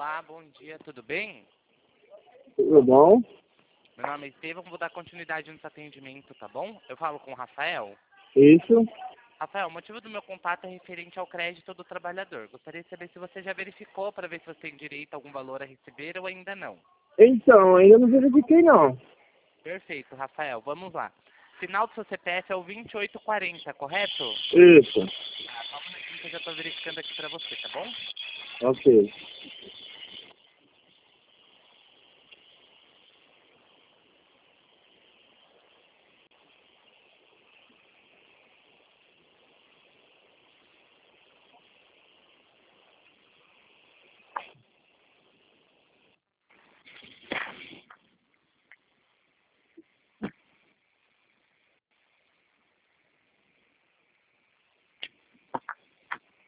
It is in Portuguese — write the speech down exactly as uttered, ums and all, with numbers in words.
Olá, bom dia, tudo bem? Tudo bom? Meu nome é Estevam, vou dar continuidade nesse atendimento, tá bom? Eu falo com o Rafael. Isso. Rafael, o motivo do meu contato é referente ao crédito do trabalhador. Gostaria de saber se você já verificou para ver se você tem direito a algum valor a receber ou ainda não. Então, ainda não verifiquei não. Perfeito, Rafael, vamos lá. Final do seu C P F é o vinte e oito quarenta, correto? Isso. Tá, só um minutinho que eu já estou verificando aqui para você, tá bom? Ok.